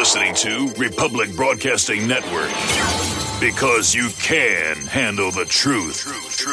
listening to Republic Broadcasting Network, because you can handle the truth.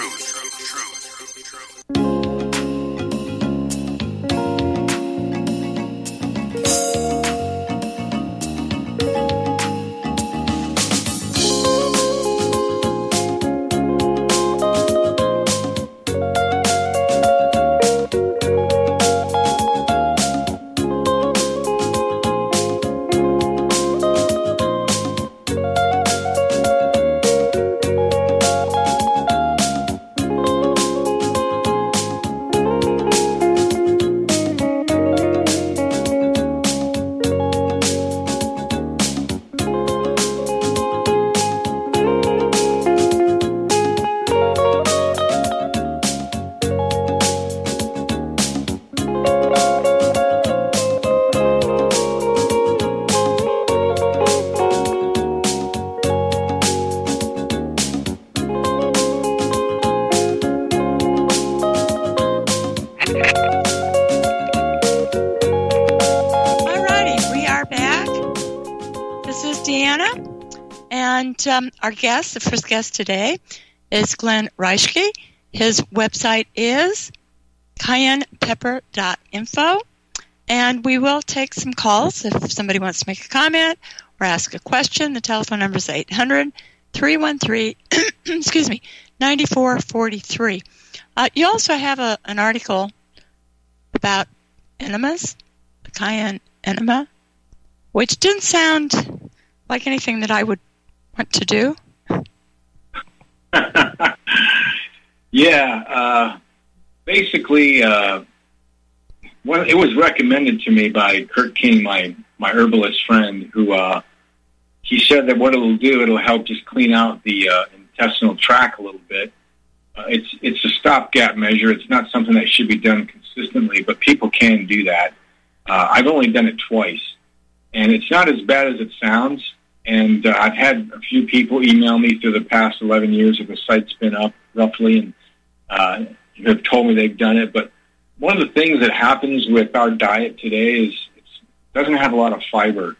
Our guest, the first guest today, is Glenn Reischke. His website is cayennepepper.info, and we will take some calls if somebody wants to make a comment or ask a question. The telephone number is 800-313 9443. You also have an article about enemas, the cayenne enema, which didn't sound like anything that I would want to do. Basically, it was recommended to me by Kurt King, my herbalist friend, who he said that what it'll do, it'll help just clean out the intestinal tract a little bit. It's a stopgap measure. It's not something that should be done consistently, but people can do that. I've only done it twice, and it's not as bad as it sounds. And I've had a few people email me through the past 11 years of the site's been up, roughly, and have told me they've done it. But one of the things that happens with our diet today is it doesn't have a lot of fiber.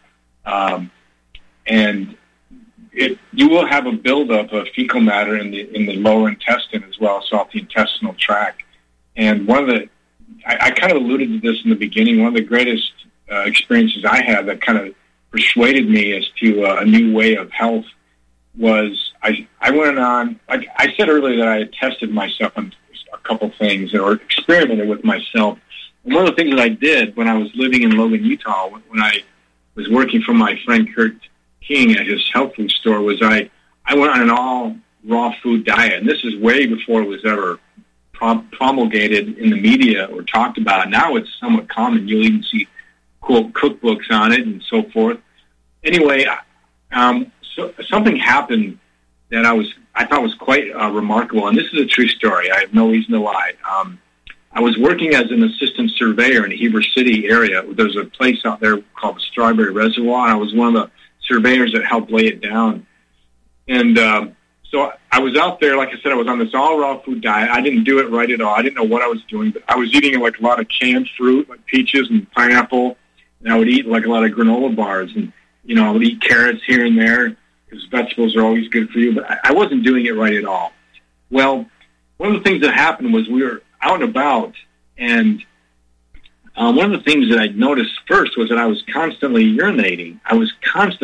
And you will have a buildup of fecal matter in the lower intestine as well, so off the intestinal tract. And I kind of alluded to this in the beginning, one of the greatest experiences I had that kind of persuaded me as to a new way of health was I went on, like I said earlier, that I had tested myself on a couple things or experimented with myself. And one of the things that I did when I was living in Logan, Utah, when I was working for my friend Kurt King at his health food store, was I went on an all raw food diet. And this is way before it was ever promulgated in the media or talked about. Now it's somewhat common. You'll even see quote cookbooks on it and so forth. Anyway, so something happened that I thought was quite remarkable, and this is a true story. I have no reason to lie. I was working as an assistant surveyor in the Heber City area. There's a place out there called the Strawberry Reservoir, and I was one of the surveyors that helped lay it down. And so I was out there, like I said, I was on this all raw food diet. I didn't do it right at all. I didn't know what I was doing, but I was eating like a lot of canned fruit, like peaches and pineapple. And I would eat like a lot of granola bars, and I would eat carrots here and there because vegetables are always good for you. But I wasn't doing it right at all. Well, one of the things that happened was we were out and about, and one of the things that I noticed first was that I was constantly urinating. I was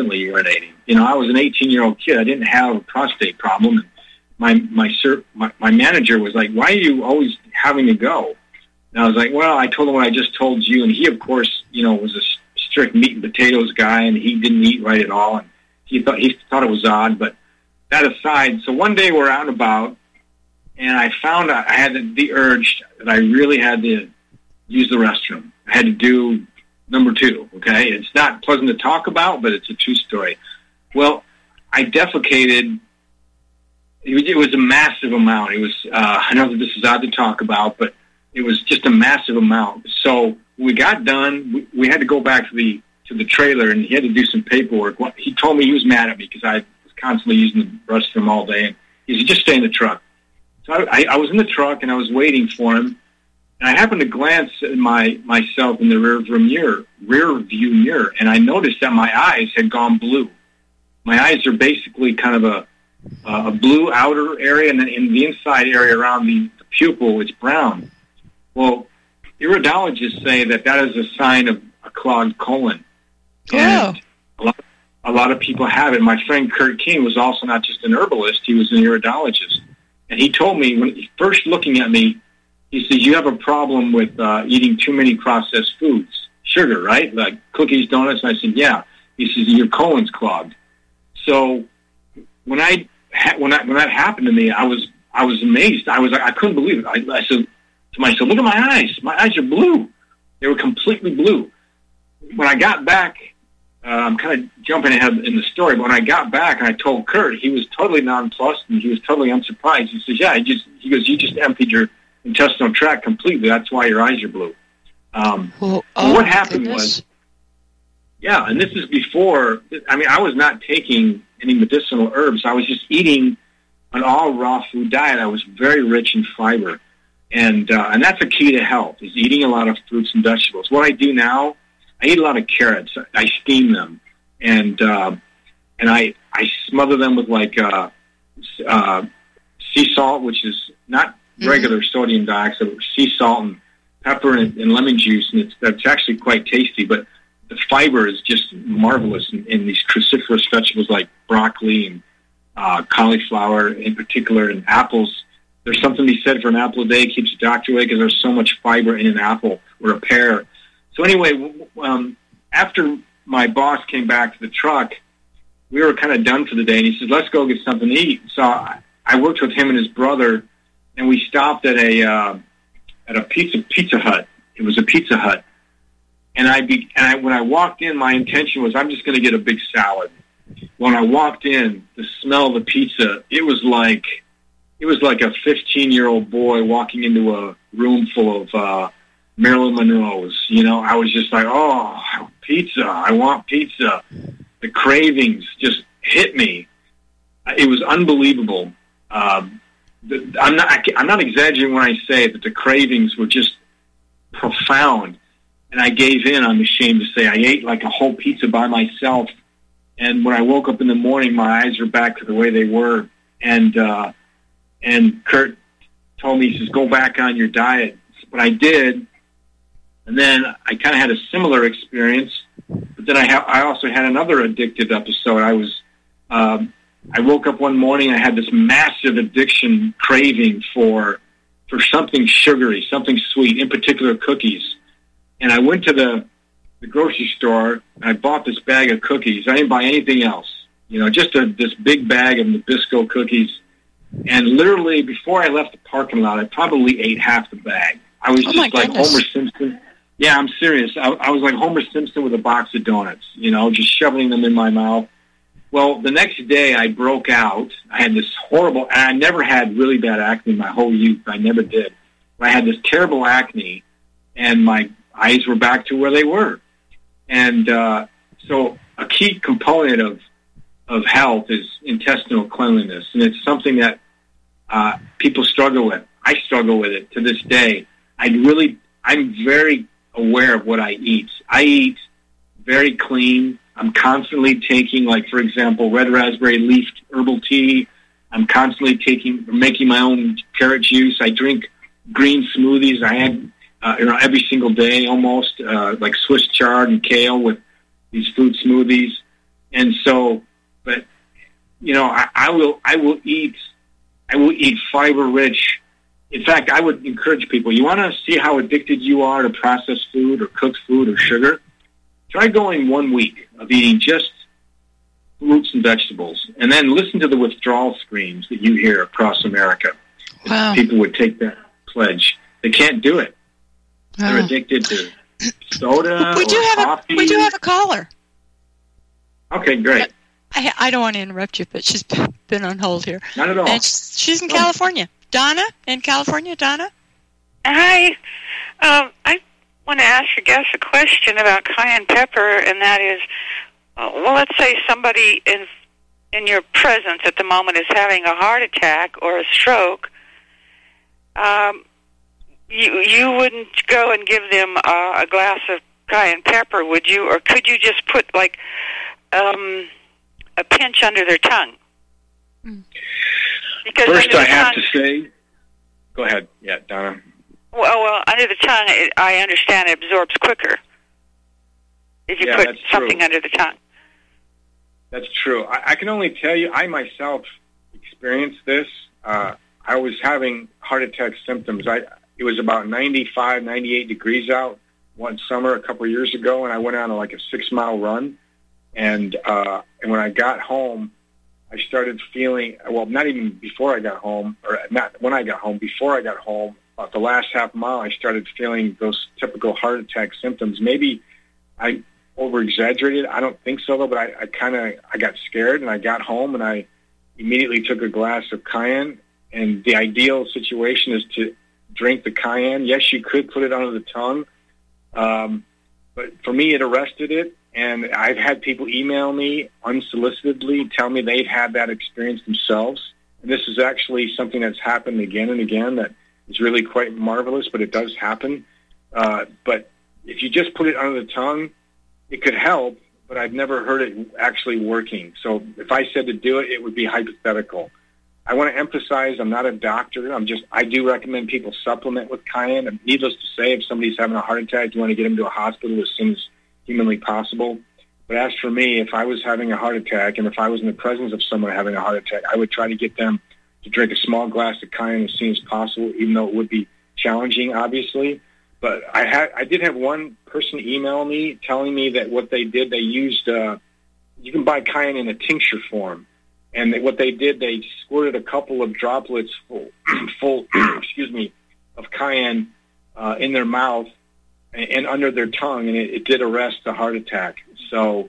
an 18-year-old kid. I didn't have a prostate problem. My manager was like, "Why are you always having to go?" And I was like, well, I told him what I just told you. And he, of course, was a strict meat and potatoes guy, and he didn't eat right at all. And he thought it was odd. But that aside, so one day we're out and about, and I found I had the urge that I really had to use the restroom. I had to do number 2, okay? It's not pleasant to talk about, but it's a true story. Well, I defecated. It was a massive amount. It was, I know that this is odd to talk about, but it was just a massive amount. So when we got done, we had to go back to the trailer, and he had to do some paperwork. He told me he was mad at me because I was constantly using the restroom all day, and he said, just stay in the truck. So I was in the truck, and I was waiting for him, And I happened to glance at myself in the rear view mirror, and I noticed that my eyes had gone blue. My eyes are basically kind of a blue outer area, and then in the inside area around the pupil, it's brown. Well, iridologists say that is a sign of a clogged colon. And a lot of people have it. My friend Kurt King was also not just an herbalist, he was an iridologist. And he told me, when he first looking at me, he said, you have a problem with eating too many processed foods. Sugar, right? Like cookies, donuts. And I said, yeah. He says, your colon's clogged. So when that happened to me, I was amazed. I couldn't believe it. I said to myself, look at my eyes. My eyes are blue. They were completely blue. When I got back, I'm kind of jumping ahead in the story, but when I got back and I told Kurt, he was totally nonplussed and he was totally unsurprised. He says, yeah, he goes, you just emptied your intestinal tract completely. That's why your eyes are blue. What happened was, and this is before, I was not taking any medicinal herbs. I was just eating an all raw food diet. I was very rich in fiber. And that's a key to health, is eating a lot of fruits and vegetables. What I do now, I eat a lot of carrots. I steam them, and I smother them with like sea salt, which is not regular sodium dioxide, but sea salt and pepper and lemon juice, and that's actually quite tasty. But the fiber is just marvelous in these cruciferous vegetables like broccoli and cauliflower in particular, and apples. There's something to be said for an apple a day keeps the doctor away because there's so much fiber in an apple or a pear. So anyway, after my boss came back to the truck, we were kind of done for the day, and he said, let's go get something to eat. So I worked with him and his brother, and we stopped at a Pizza Hut. It was a Pizza Hut. And when I walked in, my intention was I'm just going to get a big salad. When I walked in, the smell of the pizza, it was like a 15-year-old boy walking into a room full of Marilyn Monroe's. I was just like, oh, pizza. I want pizza. The cravings just hit me. It was unbelievable. I'm not exaggerating when I say that the cravings were just profound. And I gave in, I'm ashamed to say. I ate like a whole pizza by myself. And when I woke up in the morning, my eyes were back to the way they were. And Kurt told me, he says, go back on your diet. But I did. And then I kind of had a similar experience. But then I also had another addictive episode. I woke up one morning, I had this massive addiction craving for something sugary, something sweet, in particular cookies. And I went to the grocery store, and I bought this bag of cookies. I didn't buy anything else. Just this big bag of Nabisco cookies. And literally, before I left the parking lot, I probably ate half the bag. I was just like Homer Simpson. Yeah, I'm serious. I was like Homer Simpson with a box of donuts, just shoveling them in my mouth. Well, the next day I broke out. I had this horrible, and I never had really bad acne my whole youth. I never did. But I had this terrible acne, and my eyes were back to where they were. And so a key component of health is intestinal cleanliness, and it's something that people struggle with. I struggle with it to this day. I'm very aware of what I eat. I eat very clean. I'm constantly taking, like, for example, red raspberry leaf herbal tea. I'm constantly making my own carrot juice. I drink green smoothies. I have, every single day almost, like Swiss chard and kale with these fruit smoothies. And so, but, I will eat fiber rich. In fact, I would encourage people, you want to see how addicted you are to processed food or cooked food or sugar? Try going 1 week of eating just fruits and vegetables, and then listen to the withdrawal screams that you hear across America. Wow. People would take that pledge. They can't do it. Wow. They're addicted to soda or coffee. We do have a caller. Okay, great. I don't want to interrupt you, but she's been on hold here. Not at all. And she's in California. Donna in California. Donna? Hi. I want to ask your guest a question about cayenne pepper, and that is, let's say somebody in your presence at the moment is having a heart attack or a stroke. you wouldn't go and give them a glass of cayenne pepper, would you? Or could you just put like a pinch under their tongue? Because first, I have to say, go ahead. Yeah, Donna. Well, under the tongue, I understand it absorbs quicker if you put something under the tongue. That's true. I can only tell you, I myself experienced this. I was having heart attack symptoms. It was about 95, 98 degrees out one summer a couple of years ago, and I went on like a 6-mile run. And when I got home, I started feeling, well, not even before I got home, or not when I got home, before I got home, about the last half mile, I started feeling those typical heart attack symptoms. Maybe I over-exaggerated. I don't think so, though, but I got scared, and I got home, and I immediately took a glass of cayenne. And the ideal situation is to drink the cayenne. Yes, you could put it under the tongue, but for me, it arrested it. And I've had people email me unsolicitedly, tell me they've had that experience themselves. And this is actually something that's happened again and again that is really quite marvelous, but it does happen. But if you just put it under the tongue, it could help, but I've never heard it actually working. So if I said to do it, it would be hypothetical. I want to emphasize I'm not a doctor. I do recommend people supplement with cayenne. And needless to say, if somebody's having a heart attack, you want to get them to a hospital as soon as humanly possible. But as for me, if I was having a heart attack and if I was in the presence of someone having a heart attack, I would try to get them to drink a small glass of cayenne as soon as possible, even though it would be challenging, obviously. But I did have one person email me telling me that what they did, they used, you can buy cayenne in a tincture form. And what they did, they squirted a couple of droplets full of cayenne in their mouth and under their tongue, and it did arrest the heart attack. So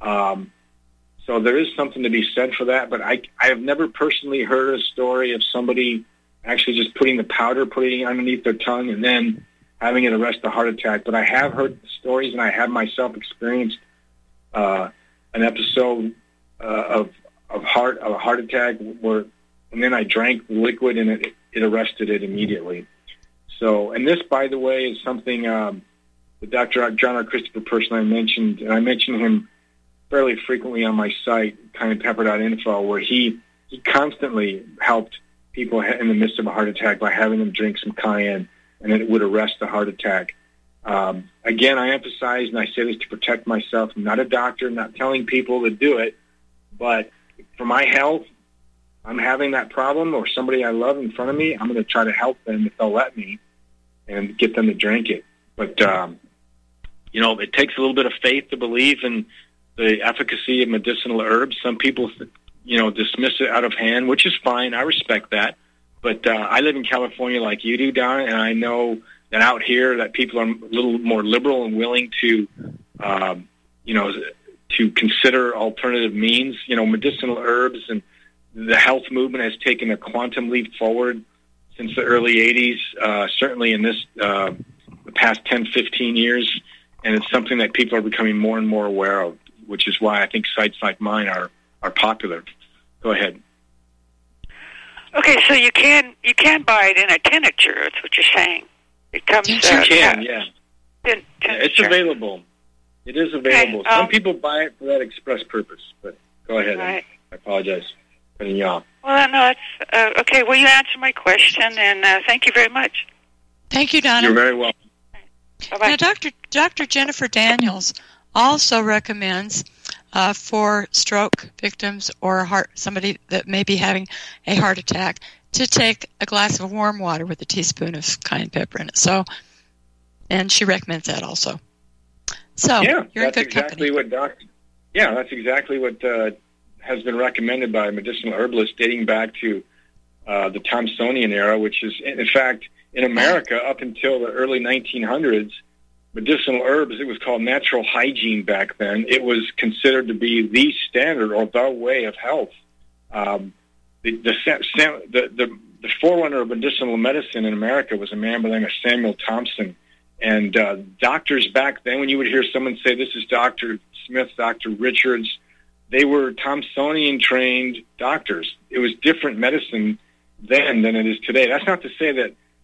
there is something to be said for that. But I have never personally heard a story of somebody actually just putting the powder, putting it underneath their tongue, and then having it arrest the heart attack. But I have heard stories, and I have myself experienced an episode of a heart attack and then I drank the liquid and it arrested it immediately. So, and this, by the way, is something the Dr. John R. Christopher person I mentioned, and I mention him fairly frequently on my site, cayennepepper.info, where he constantly helped people in the midst of a heart attack by having them drink some cayenne, and it would arrest the heart attack. Again, I emphasize, and I say this to protect myself, I'm not a doctor, I'm not telling people to do it, but for my health, I'm having that problem or somebody I love in front of me, I'm going to try to help them if they'll let me and get them to drink it. But, it takes a little bit of faith to believe in the efficacy of medicinal herbs. Some people, dismiss it out of hand, which is fine. I respect that. But I live in California like you do, Don, and I know that out here that people are a little more liberal and willing to, to consider alternative means. Medicinal herbs and the health movement has taken a quantum leap forward since the early 80s, certainly in the past 10, 15 years, and it's something that people are becoming more and more aware of, which is why I think sites like mine are popular. Go ahead. Okay, so you can buy it in a tincture. That's what you're saying. It comes. You can, yeah. It's available. It is available. Okay, some people buy it for that express purpose. But go ahead. Right. I apologize for cutting you off. Well, no, it's okay. Well, you answered my question, and thank you very much. Thank you, Donna. You're very welcome. Bye-bye. Now, Dr. Jennifer Daniels also recommends for stroke victims or somebody that may be having a heart attack to take a glass of warm water with a teaspoon of cayenne pepper in it. So, and she recommends that also. So, yeah, you're in good exactly company. That's exactly what has been recommended by medicinal herbalists dating back to the Thomsonian era, which is, in fact, in America up until the early 1900s, medicinal herbs, it was called natural hygiene back then. It was considered to be the standard or the way of health. The forerunner of medicinal medicine in America was a man by the name of Samuel Thompson. And doctors back then, when you would hear someone say, this is Dr. Smith, Dr. Richards, they were Thomsonian-trained doctors. It was different medicine then than it is today. That's not to say that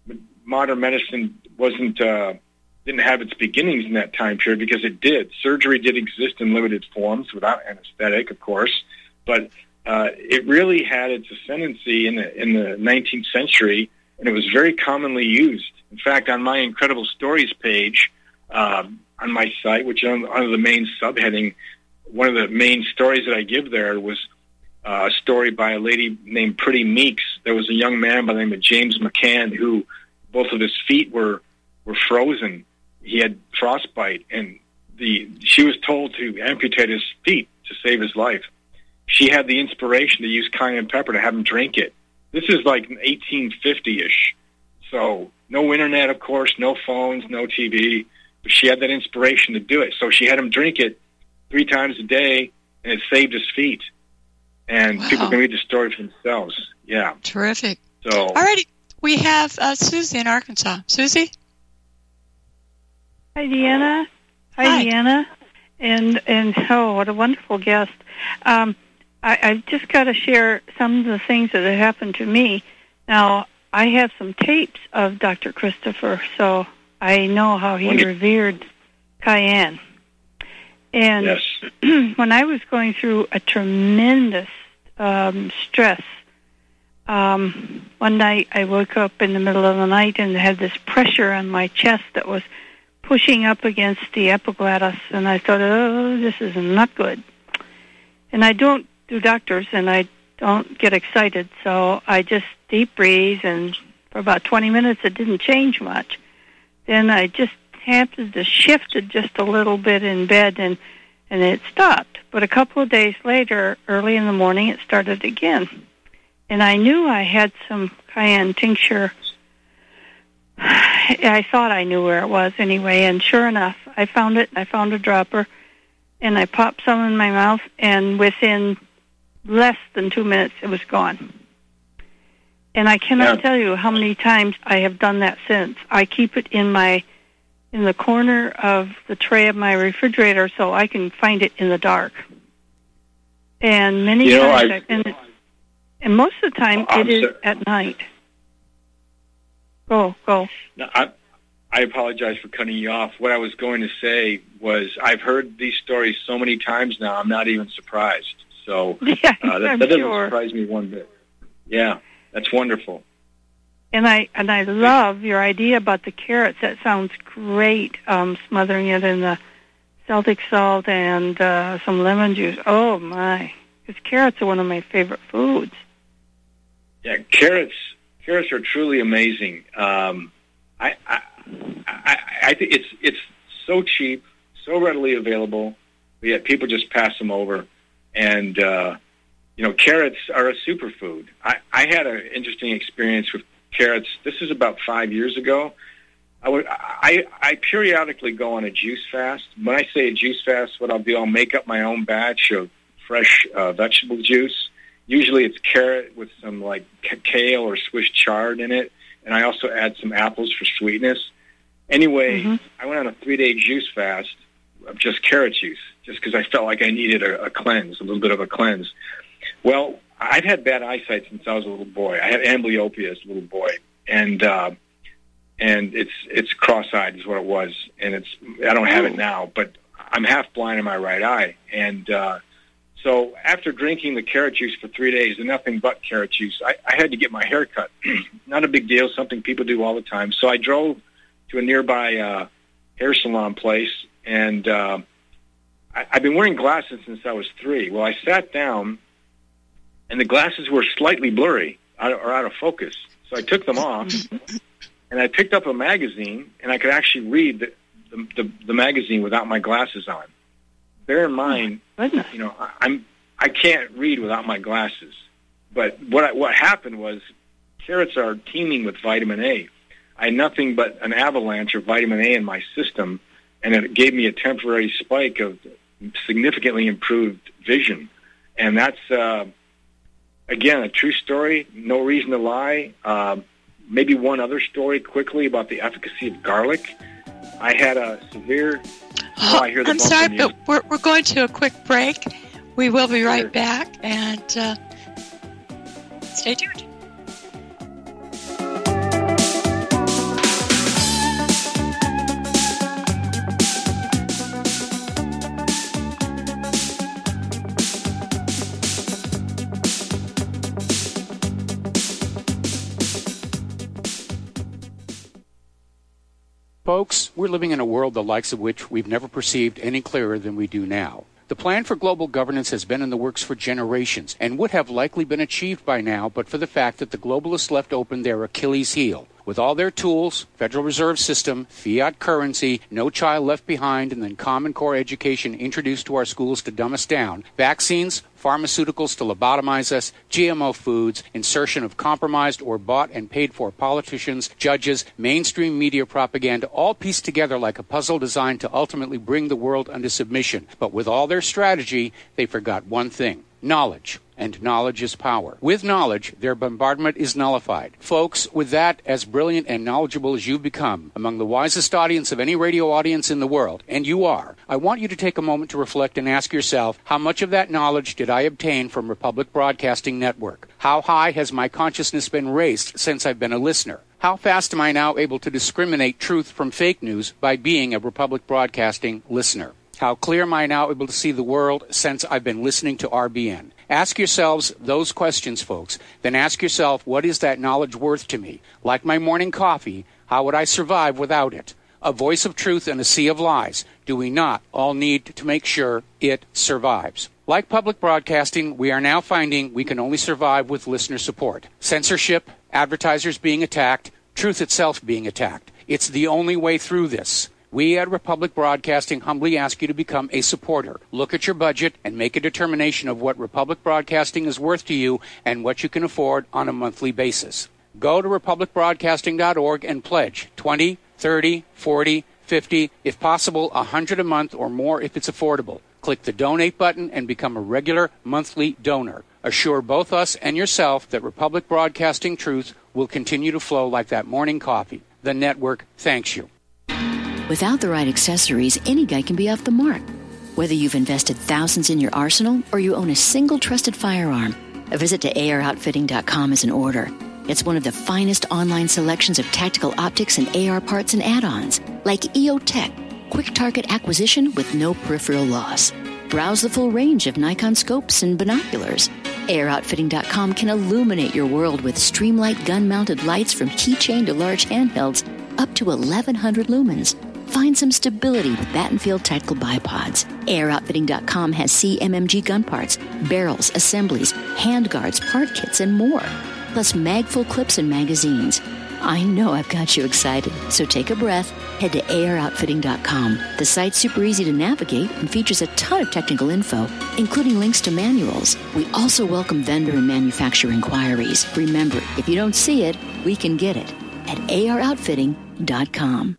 modern medicine didn't have its beginnings in that time period, because it did. Surgery did exist in limited forms without anesthetic, of course, but it really had its ascendancy in the 19th century, and it was very commonly used. In fact, on my Incredible Stories page on my site, which is under the main subheading, one of the main stories that I give there was a story by a lady named Pretty Meeks. There was a young man by the name of James McCann who both of his feet were frozen. He had frostbite, and she was told to amputate his feet to save his life. She had the inspiration to use cayenne pepper to have him drink it. This is like 1850-ish. So no internet, of course, no phones, no TV. But she had that inspiration to do it. So she had him drink it 3 times a day, and it saved his feet. And people can read the story for themselves. Yeah. Terrific. So, all righty. We have Susie in Arkansas. Susie? Hi, Deanna. Hi. Deanna. And oh, what a wonderful guest. I've just got to share some of the things that have happened to me. Now, I have some tapes of Dr. Christopher, so I know how he revered cayenne. And yes. When I was going through a tremendous stress, one night I woke up in the middle of the night and had this pressure on my chest that was pushing up against the epiglottis, and I thought, oh, this is not good. And I don't do doctors, and I don't get excited, so I just deep breathe, and for about 20 minutes it didn't change much. Then I just happened to shift it just a little bit in bed, and it stopped. But a couple of days later, early in the morning, it started again. And I knew I had some cayenne tincture. I thought I knew where it was anyway, and sure enough, I found it. I found a dropper, and I popped some in my mouth, and within less than 2 minutes, it was gone. And I cannot tell you how many times I have done that since. I keep it in the corner of the tray of my refrigerator so I can find it in the dark. And many times, and most of the time, it is at night. Go. No, I apologize for cutting you off. What I was going to say was I've heard these stories so many times now, I'm not even surprised. So that doesn't surprise me one bit. Yeah, that's wonderful. And I love your idea about the carrots. That sounds great. Smothering it in the Celtic salt and some lemon juice. Oh my! Because carrots are one of my favorite foods. Yeah, carrots are truly amazing. I think it's so cheap, so readily available, but yet people just pass them over. And carrots are a superfood. I had an interesting experience with carrots. This is about 5 years ago. I periodically go on a juice fast. When I say a juice fast, what I'll do, I'll make up my own batch of fresh vegetable juice. Usually it's carrot with some like kale or Swiss chard in it, and I also add some apples for sweetness. Anyway, I went on a 3-day juice fast of just carrot juice, just because I felt like I needed a cleanse, a little bit of a cleanse. Well, I've had bad eyesight since I was a little boy. I had amblyopia as a little boy, and it's cross-eyed is what it was, and I don't have it now, but I'm half blind in my right eye, and so after drinking the carrot juice for 3 days and nothing but carrot juice, I had to get my hair cut. Not a big deal, something people do all the time. So I drove to a nearby hair salon place, and I've been wearing glasses since I was 3. Well, I sat down, and the glasses were slightly blurry or out of focus. So I took them off, and I picked up a magazine, and I could actually read the magazine without my glasses on. Bear in mind, I can't read without my glasses. But what happened was carrots are teeming with vitamin A. I had nothing but an avalanche of vitamin A in my system, and it gave me a temporary spike of significantly improved vision. And that's, again, a true story, no reason to lie. Maybe one other story quickly about the efficacy of garlic. I had a severe... I'm sorry, but we're going to a quick break. We will be right back, and stay tuned. Folks, we're living in a world the likes of which we've never perceived any clearer than we do now. The plan for global governance has been in the works for generations and would have likely been achieved by now but for the fact that the globalists left open their Achilles heel. With all their tools, Federal Reserve System, fiat currency, no child left behind, and then Common Core education introduced to our schools to dumb us down, vaccines, pharmaceuticals to lobotomize us, GMO foods, insertion of compromised or bought and paid for politicians, judges, mainstream media propaganda, all pieced together like a puzzle designed to ultimately bring the world under submission. But with all their strategy, they forgot one thing: knowledge. And knowledge is power. With knowledge, their bombardment is nullified. Folks, with that, as brilliant and knowledgeable as you've become, among the wisest audience of any radio audience in the world, and you are, I want you to take a moment to reflect and ask yourself, how much of that knowledge did I obtain from Republic Broadcasting Network? How high has my consciousness been raised since I've been a listener? How fast am I now able to discriminate truth from fake news by being a Republic Broadcasting listener? How clear am I now able to see the world since I've been listening to RBN? Ask yourselves those questions, folks. Then ask yourself, what is that knowledge worth to me? Like my morning coffee, how would I survive without it? A voice of truth in a sea of lies. Do we not all need to make sure it survives? Like public broadcasting, we are now finding we can only survive with listener support. Censorship, advertisers being attacked, truth itself being attacked. It's the only way through this. We at Republic Broadcasting humbly ask you to become a supporter. Look at your budget and make a determination of what Republic Broadcasting is worth to you and what you can afford on a monthly basis. Go to republicbroadcasting.org and pledge $20, $30, $40, $50, if possible, $100 a month or more if it's affordable. Click the donate button and become a regular monthly donor. Assure both us and yourself that Republic Broadcasting truth will continue to flow like that morning coffee. The network thanks you. Without the right accessories, any guy can be off the mark. Whether you've invested thousands in your arsenal or you own a single trusted firearm, a visit to AROutfitting.com is in order. It's one of the finest online selections of tactical optics and AR parts and add-ons, like EOTech, quick target acquisition with no peripheral loss. Browse the full range of Nikon scopes and binoculars. AROutfitting.com can illuminate your world with Streamlight gun-mounted lights from keychain to large handhelds up to 1,100 lumens. Find some stability with Battenfield Tactical Bipods. AirOutfitting.com has CMMG gun parts, barrels, assemblies, handguards, part kits, and more. Plus magful clips and magazines. I know I've got you excited, so take a breath. Head to AirOutfitting.com. The site's super easy to navigate and features a ton of technical info, including links to manuals. We also welcome vendor and manufacturer inquiries. Remember, if you don't see it, we can get it at AirOutfitting.com.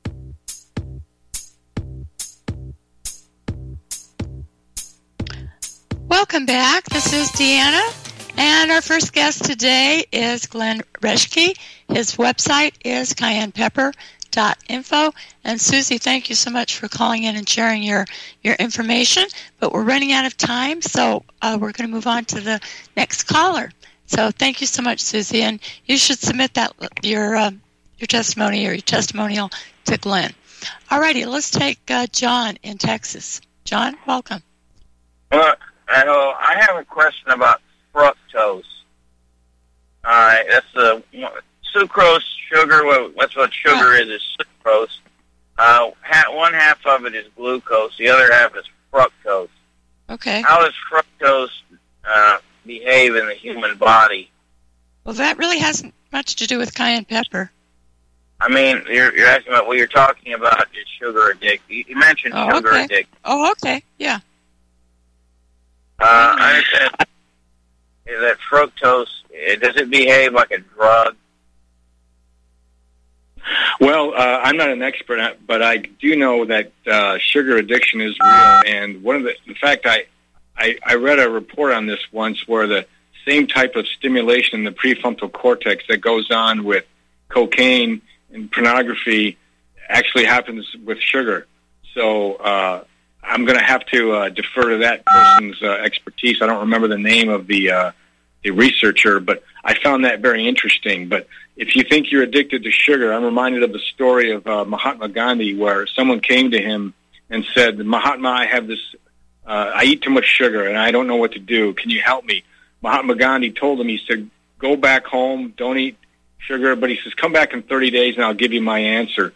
Welcome back. This is Deanna, and our first guest today is Glenn Reschke. His website is CayennePepper.info. And Susie, thank you so much for calling in and sharing your information. But we're running out of time, so we're going to move on to the next caller. So thank you so much, Susie, and you should submit that your testimony or your testimonial to Glenn. All righty, let's take John in Texas. John, welcome. Hello, I have a question about fructose. That's the sucrose sugar. That's what sugar is sucrose. One half of it is glucose. The other half is fructose. Okay. How does fructose behave in the human body? Well, that really hasn't much to do with cayenne pepper. I mean, you're asking about what you're talking about is sugar addiction. You mentioned sugar addiction. Oh, okay. Yeah. I understand that fructose, does it behave like a drug? Well, I'm not an expert, but I do know that sugar addiction is real. And in fact, I read a report on this once where the same type of stimulation in the prefrontal cortex that goes on with cocaine and pornography actually happens with sugar. So I'm going to have to defer to that person's expertise. I don't remember the name of the researcher, but I found that very interesting. But if you think you're addicted to sugar, I'm reminded of the story of Mahatma Gandhi, where someone came to him and said, Mahatma, I have this, I eat too much sugar and I don't know what to do. Can you help me? Mahatma Gandhi told him, he said, go back home, don't eat sugar. But he says, come back in 30 days and I'll give you my answer.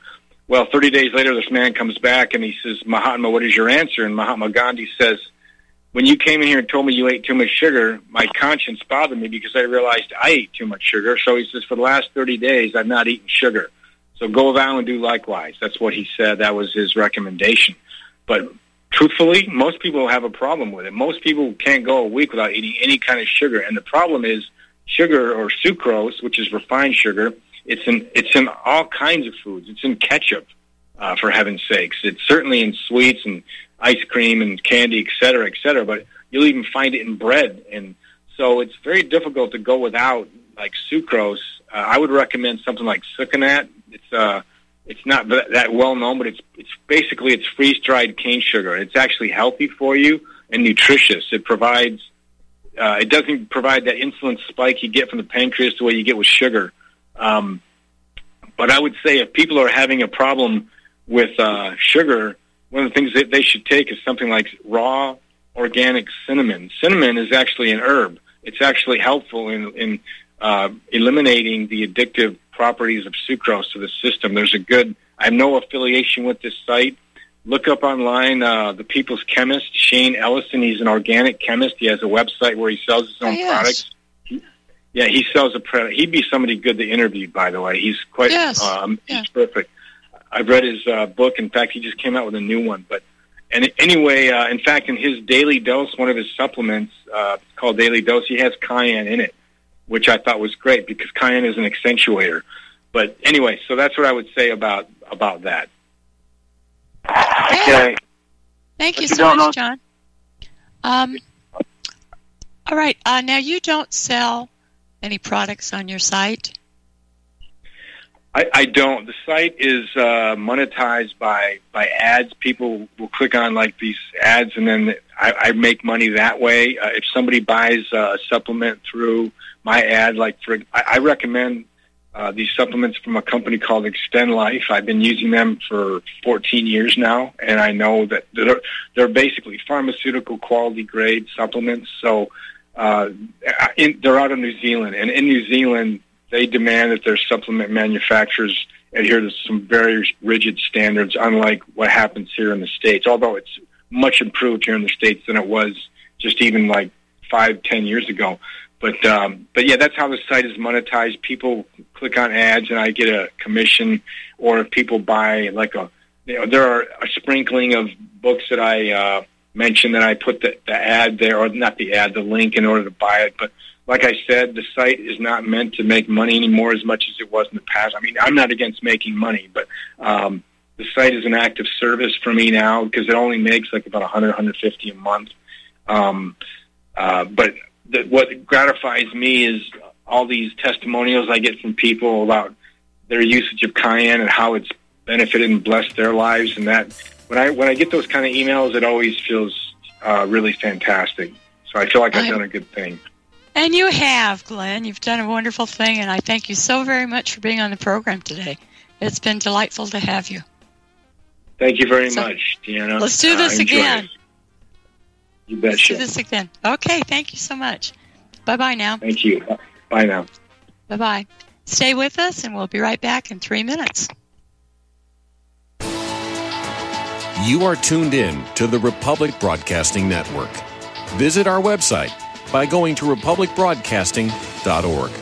Well, 30 days later, this man comes back and he says, Mahatma, what is your answer? And Mahatma Gandhi says, when you came in here and told me you ate too much sugar, my conscience bothered me because I realized I ate too much sugar. So he says, for the last 30 days, I've not eaten sugar. So go vow and do likewise. That's what he said. That was his recommendation. But truthfully, most people have a problem with it. Most people can't go a week without eating any kind of sugar. And the problem is sugar, or sucrose, which is refined sugar, it's in all kinds of foods. It's in ketchup, for heaven's sakes. It's certainly in sweets and ice cream and candy, et cetera, but you'll even find it in bread. And so it's very difficult to go without, like, sucrose. I would recommend something like Sucanat. It's not that well known, but it's basically freeze-dried cane sugar. It's actually healthy for you and nutritious. It provides, it doesn't provide that insulin spike you get from the pancreas the way you get with sugar. But I would say if people are having a problem with sugar, one of the things that they should take is something like raw organic cinnamon. Cinnamon is actually an herb. It's actually helpful in eliminating the addictive properties of sucrose to the system. I have no affiliation with this site. Look up online, The People's Chemist, Shane Ellison. He's an organic chemist. He has a website where he sells his own products. He sells a product. He'd be somebody good to interview, by the way. He's quite, he's perfect. I've read his book. In fact, he just came out with a new one. But anyway, in fact, in his Daily Dose, one of his supplements called Daily Dose, he has cayenne in it, which I thought was great because cayenne is an accentuator. But anyway, so that's what I would say about that. Okay. Thank you so much, John. All right. Now, you don't sell any products on your site? I don't. The site is monetized by ads. People will click on like these ads, and then I make money that way. If somebody buys a supplement through my ad, I recommend these supplements from a company called Extend Life. I've been using them for 14 years now, and I know that they're basically pharmaceutical quality grade supplements. So they're out of New Zealand, and in New Zealand, they demand that their supplement manufacturers adhere to some very rigid standards, unlike what happens here in the States, although it's much improved here in the States than it was just even like 5-10 years ago. But yeah, that's how the site is monetized. People click on ads, and I get a commission. Or if people buy there are a sprinkling of books that I mention that I put the ad there, or not the ad, the link in order to buy it. But like I said, the site is not meant to make money anymore as much as it was in the past. I mean, I'm not against making money, but the site is an active service for me now because it only makes like about $100, $150 a month. But what gratifies me is all these testimonials I get from people about their usage of cayenne and how it's benefited and blessed their lives. And that when I get those kind of emails, it always feels really fantastic. So I feel like I've done a good thing. And you have, Glenn. You've done a wonderful thing, and I thank you so very much for being on the program today. It's been delightful to have you. Thank you very much, Deanna. Let's do this again. You betcha. Let's do this again. Okay, thank you so much. Bye-bye now. Thank you. Bye now. Bye-bye. Stay with us, and we'll be right back in 3 minutes. You are tuned in to the Republic Broadcasting Network. Visit our website by going to republicbroadcasting.org.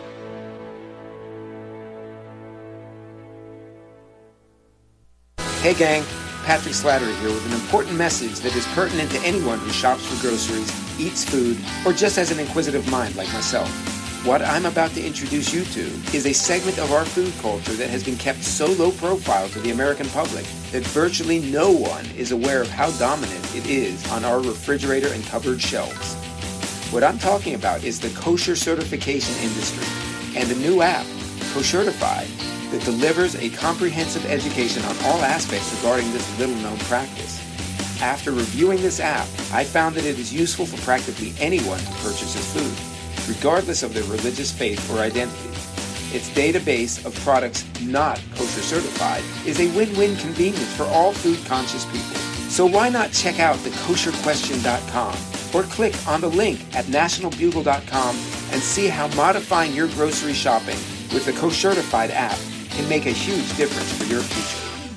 Hey gang, Patrick Slattery here with an important message that is pertinent to anyone who shops for groceries, eats food, or just has an inquisitive mind like myself. What I'm about to introduce you to is a segment of our food culture that has been kept so low profile to the American public that virtually no one is aware of how dominant it is on our refrigerator and cupboard shelves. What I'm talking about is the kosher certification industry and a new app, Koshertified, that delivers a comprehensive education on all aspects regarding this little-known practice. After reviewing this app, I found that it is useful for practically anyone who purchases food, regardless of their religious faith or identity. Its database of products not kosher certified is a win-win convenience for all food-conscious people. So why not check out thekosherquestion.com or click on the link at nationalbugle.com and see how modifying your grocery shopping with the Koshertified app can make a huge difference for your future.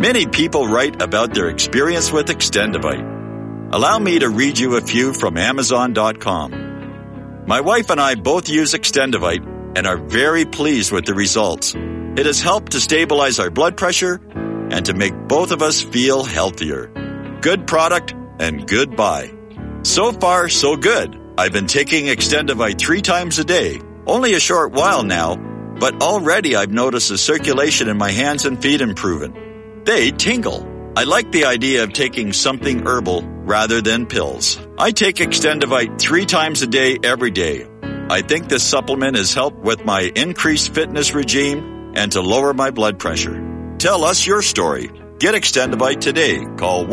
Many people write about their experience with Extendivite. Allow me to read you a few from Amazon.com. My wife and I both use Extendivite and are very pleased with the results. It has helped to stabilize our blood pressure and to make both of us feel healthier. Good product and good buy. So far, so good. I've been taking Extendivite 3 times a day. Only a short while now, but already I've noticed the circulation in my hands and feet improving. They tingle. I like the idea of taking something herbal rather than pills. I take Extendivite 3 times a day every day. I think this supplement has helped with my increased fitness regime and to lower my blood pressure. Tell us your story. Get Extendivite today. Call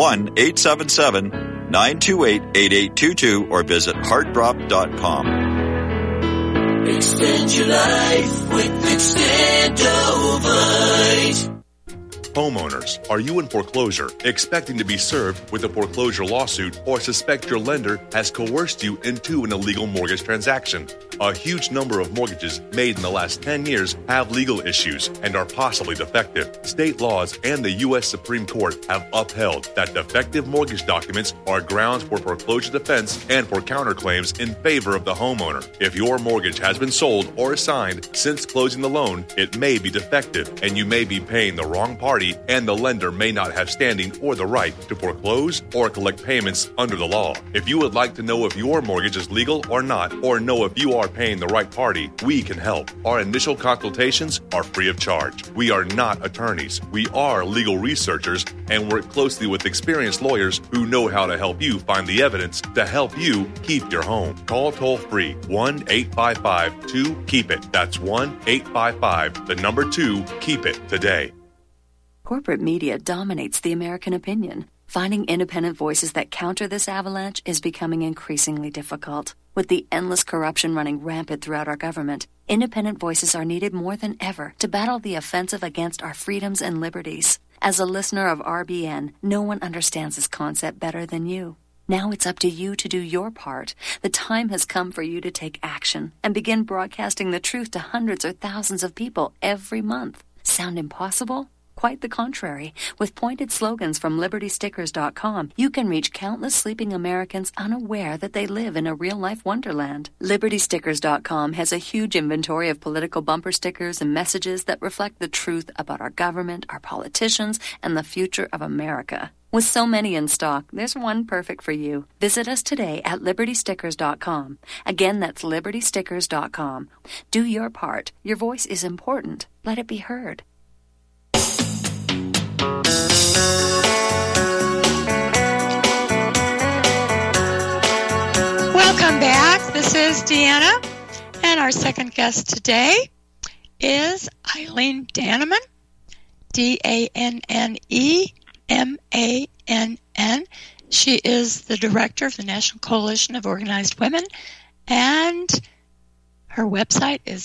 1-877-928-8822 or visit heartdrop.com. Extend your life with Extendivite. Homeowners, are you in foreclosure, expecting to be served with a foreclosure lawsuit, or suspect your lender has coerced you into an illegal mortgage transaction? A huge number of mortgages made in the last 10 years have legal issues and are possibly defective. State laws and the U.S. Supreme Court have upheld that defective mortgage documents are grounds for foreclosure defense and for counterclaims in favor of the homeowner. If your mortgage has been sold or assigned since closing the loan, it may be defective and you may be paying the wrong party, and the lender may not have standing or the right to foreclose or collect payments under the law. If you would like to know if your mortgage is legal or not, or know if you are paying the right party, we can help. Our initial consultations are free of charge. We are not attorneys. We are legal researchers and work closely with experienced lawyers who know how to help you find the evidence to help you keep your home. Call toll-free 1-855-2-KEEP-IT. That's 1-855-2-KEEP-IT today. Corporate media dominates the American opinion. Finding independent voices that counter this avalanche is becoming increasingly difficult. With the endless corruption running rampant throughout our government, independent voices are needed more than ever to battle the offensive against our freedoms and liberties. As a listener of RBN, no one understands this concept better than you. Now it's up to you to do your part. The time has come for you to take action and begin broadcasting the truth to hundreds or thousands of people every month. Sound impossible? Quite the contrary. With pointed slogans from LibertyStickers.com, you can reach countless sleeping Americans unaware that they live in a real-life wonderland. LibertyStickers.com has a huge inventory of political bumper stickers and messages that reflect the truth about our government, our politicians, and the future of America. With so many in stock, there's one perfect for you. Visit us today at LibertyStickers.com. Again, that's LibertyStickers.com. Do your part. Your voice is important. Let it be heard. Welcome back. This is Deanna, and our second guest today is Eileen Dannemann, Dannemann. She is the director of the National Coalition of Organized Women, and her website is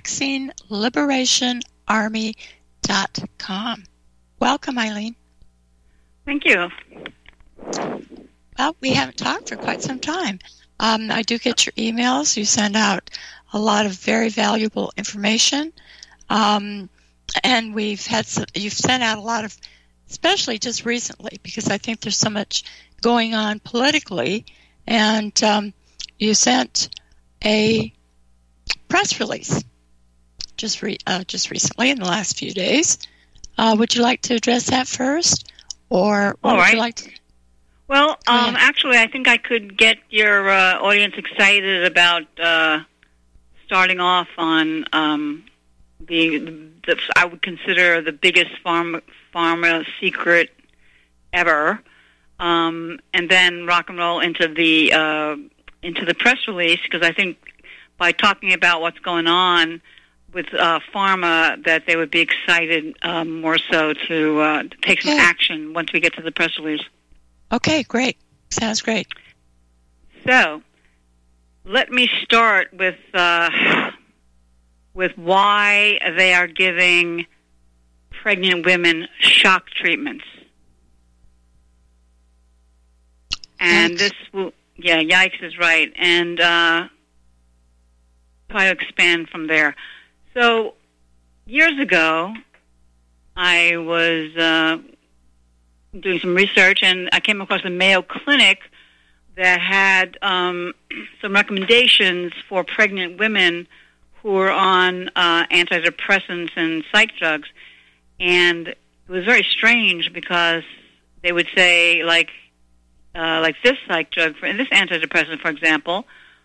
vaccineliberationarmy.com. Welcome, Eileen. Thank you. Well, we haven't talked for quite some time. I do get your emails. You send out a lot of very valuable information. And you've sent out a lot of, especially just recently, because I think there's so much going on politically. And you sent a press release just recently in the last few days. Would you like to address that first? Or what would you like to... Well, actually, I think I could get your audience excited about starting off on the I would consider the biggest pharma secret ever, and then rock and roll into the press release, because I think by talking about what's going on with pharma, that they would be excited more so to take some action once we get to the press release. Okay, great. Sounds great. So, let me start with why they are giving pregnant women shock treatments. And yikes. This will, yikes is right. And try to expand from there. So, years ago, I was doing some research, and I came across a Mayo Clinic that had some recommendations for pregnant women who were on antidepressants and psych drugs. And it was very strange because they would say, like this psych drug, this antidepressant, for example,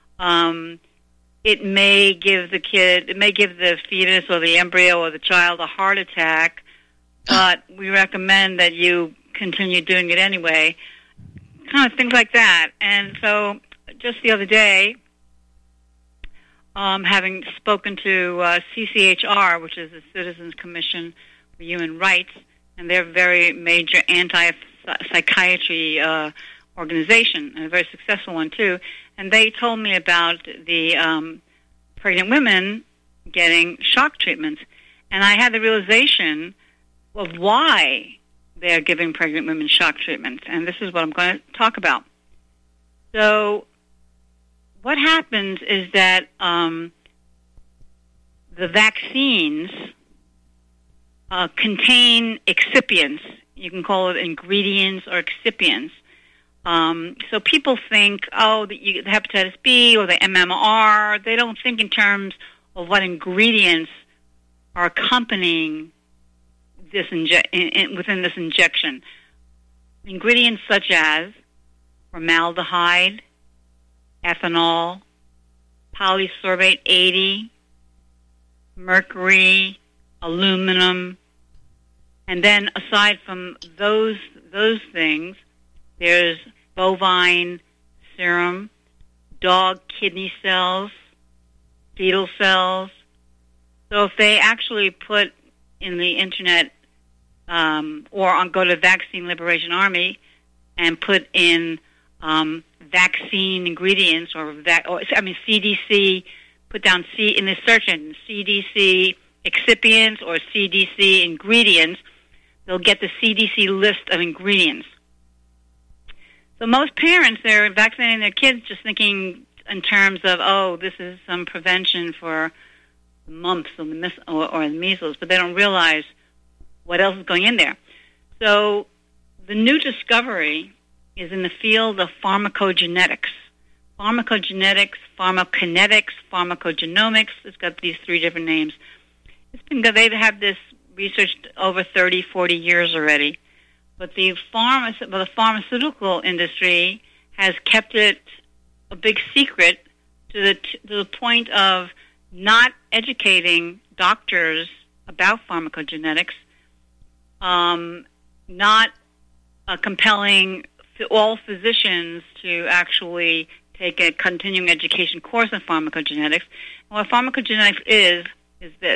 it may give the fetus or the embryo or the child a heart attack, but we recommend that you continue doing it anyway. Kind of things like that. And so just the other day, having spoken to CCHR, which is the Citizens Commission for Human Rights, and they're a very major anti-psychiatry organization, and a very successful one too, and they told me about the pregnant women getting shock treatments. And I had the realization of why they're giving pregnant women shock treatments, and this is what I'm going to talk about. So what happens is that the vaccines contain excipients. You can call it ingredients or excipients. So people think, the hepatitis B or the MMR, they don't think in terms of what ingredients are accompanying this within this injection. Ingredients such as formaldehyde, ethanol, polysorbate 80, mercury, aluminum, and then aside from those things, there's bovine serum, dog kidney cells, fetal cells. So if they actually put in the internet go to Vaccine Liberation Army and put in vaccine ingredients CDC, put down in the search engine, CDC excipients or CDC ingredients, they'll get the CDC list of ingredients. So most parents, they're vaccinating their kids just thinking in terms of, this is some prevention for the mumps or the measles, but they don't realize what else is going in there. So the new discovery is in the field of pharmacogenetics. Pharmacogenetics, pharmacokinetics, pharmacogenomics. It's got these three different names. They've had this researched over 30, 40 years already. But the pharmaceutical industry has kept it a big secret to the point of not educating doctors about pharmacogenetics, not compelling all physicians to actually take a continuing education course in pharmacogenetics. And what pharmacogenetics is this.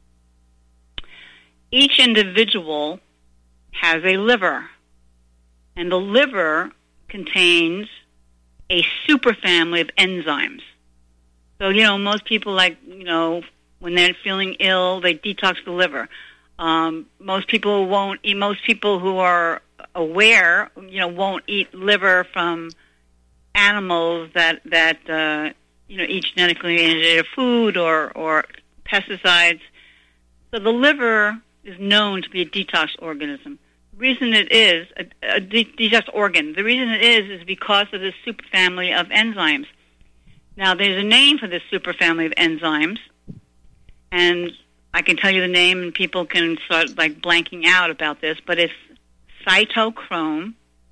Each individual has a liver, and the liver contains a superfamily of enzymes. So, most people when they're feeling ill, they detox the liver. Most people won't eat, most people who are aware, won't eat liver from animals that eat genetically engineered food or pesticides. So the liver is known to be a detox organism. The reason it is a detox organ, the reason it is because of this superfamily of enzymes. Now, there's a name for this superfamily of enzymes, and I can tell you the name, and people can start blanking out about this, but it's cytochrome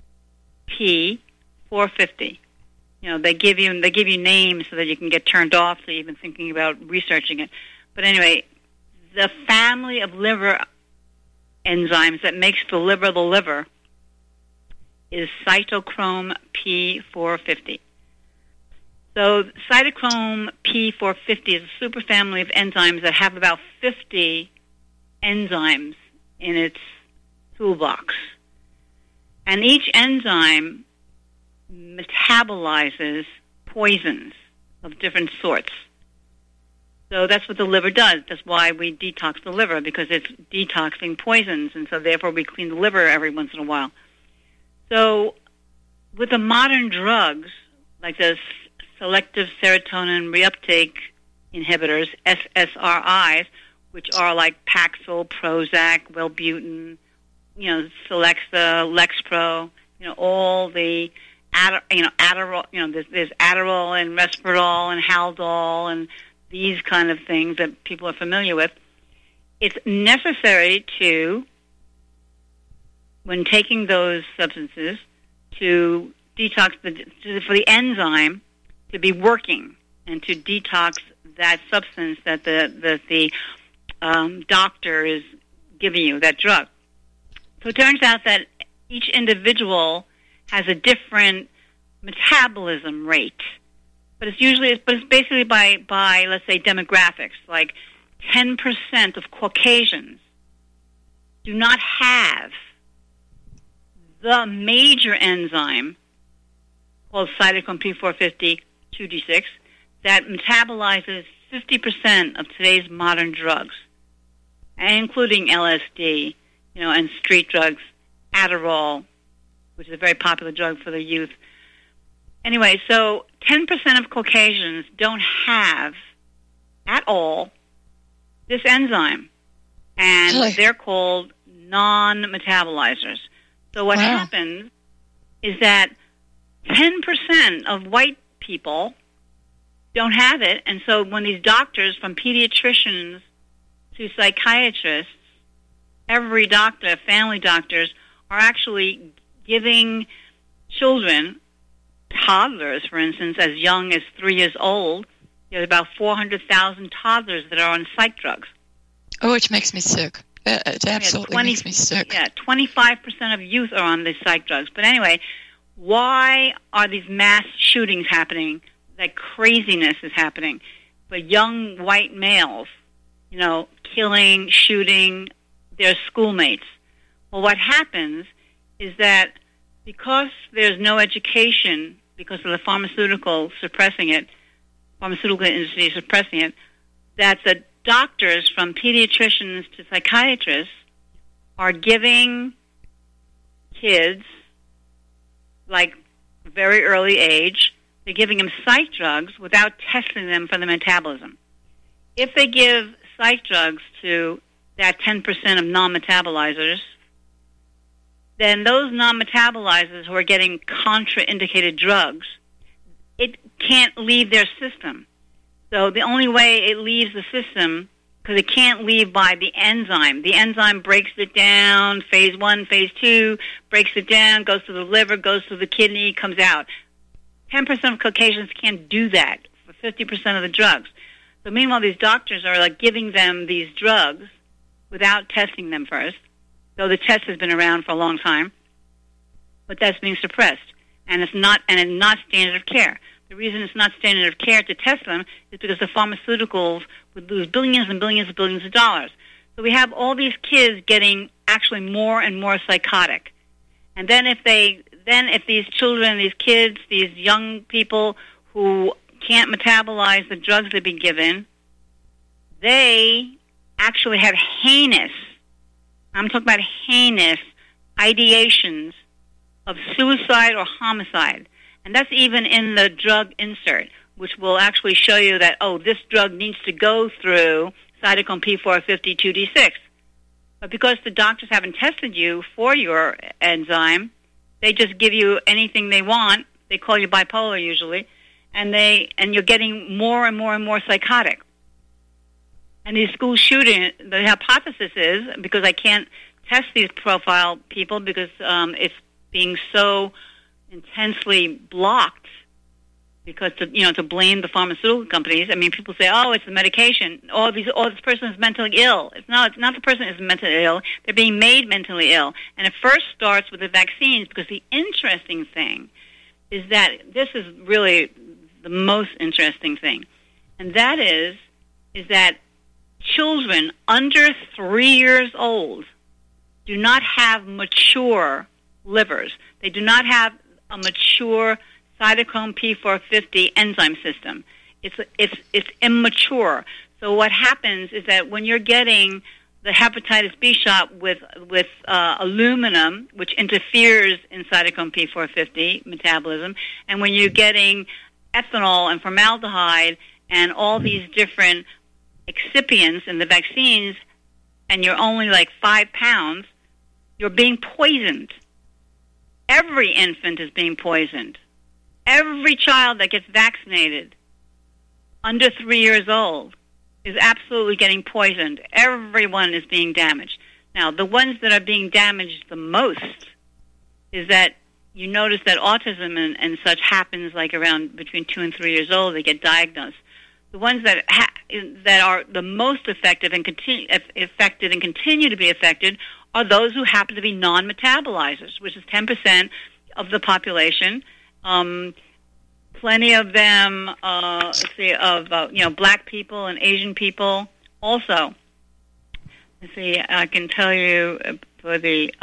P450. They give you names so that you can get turned off to even thinking about researching it. But anyway, the family of liver enzymes that makes the liver is cytochrome P450. So cytochrome P450 is a superfamily of enzymes that have about 50 enzymes in its toolbox. And each enzyme metabolizes poisons of different sorts. So that's what the liver does. That's why we detox the liver, because it's detoxing poisons, and so therefore we clean the liver every once in a while. So with the modern drugs, like the selective serotonin reuptake inhibitors, SSRIs, which are like Paxil, Prozac, Wellbutrin, Celexa, Lexpro, all the Adderall, there's Adderall and Risperdal and Haldol and these kind of things that people are familiar with. It's necessary to, when taking those substances, to detox for the enzyme to be working and to detox that substance that the doctor is giving you, that drug. So it turns out that each individual has a different metabolism rate, but it's basically by let's say demographics. Like 10% of Caucasians do not have the major enzyme called cytochrome P450 2D6 that metabolizes 50% of today's modern drugs, including LSD, and street drugs, Adderall, which is a very popular drug for the youth. Anyway, so 10% of Caucasians don't have at all this enzyme, and they're called non-metabolizers. So what happens is that 10% of white people don't have it, and so when these doctors, from pediatricians to psychiatrists, every doctor, family doctors, are actually giving children, toddlers, for instance, as young as 3 years old. There's about 400,000 toddlers that are on psych drugs. Oh, which makes me sick. It absolutely makes me sick. Yeah, 25% of youth are on the psych drugs. But anyway, why are these mass shootings happening? That craziness is happening. But young white males, killing, shooting their schoolmates. Well, what happens is that because there's no education, because of the pharmaceutical industry suppressing it, that the doctors, from pediatricians to psychiatrists, are giving kids, like very early age, they're giving them psych drugs without testing them for the metabolism. If they give psych drugs to that 10% of non-metabolizers, then those non-metabolizers who are getting contraindicated drugs, it can't leave their system. So the only way it leaves the system, because it can't leave by the enzyme breaks it down, phase 1, phase 2, breaks it down, goes to the liver, goes to the kidney, comes out. 10% of Caucasians can't do that for 50% of the drugs. So meanwhile, these doctors are giving them these drugs without testing them first. So the test has been around for a long time, but that's being suppressed, and it's not standard of care. The reason it's not standard of care to test them is because the pharmaceuticals would lose billions and billions and billions of dollars. So we have all these kids getting actually more and more psychotic, and then if these children, these kids, these young people who can't metabolize the drugs they've been given, they actually have heinous ideations of suicide or homicide. And that's even in the drug insert, which will actually show you that, this drug needs to go through cytochrome P450 2D6. But because the doctors haven't tested you for your enzyme, they just give you anything they want. They call you bipolar usually, and you're getting more and more and more psychotic. And these school shootings, the hypothesis is, because I can't test these profile people because it's being so intensely blocked, because to blame the pharmaceutical companies. I mean, people say, it's the medication. This person is mentally ill. It's not the person is mentally ill. They're being made mentally ill. And it first starts with the vaccines, because the interesting thing is that this is really the most interesting thing. And that is that children under 3 years old do not have mature livers. They do not have a mature cytochrome P450 enzyme system. It's immature. So what happens is that when you're getting the hepatitis B shot with aluminum, which interferes in cytochrome P450 metabolism, and when you're getting ethanol and formaldehyde and all these different excipients in the vaccines, and you're only like 5 pounds, You're being poisoned. Every infant is being poisoned. Every child that gets vaccinated under 3 years old is absolutely getting poisoned. Everyone is being damaged. Now, the ones that are being damaged the most is that you notice that autism and such happens like around between 2 and 3 years old. They get diagnosed. The ones that are the most affected and continue to be affected are those who happen to be non-metabolizers, which is 10% of the population. Plenty of them, black people and Asian people also. Let's see, I can tell you for the,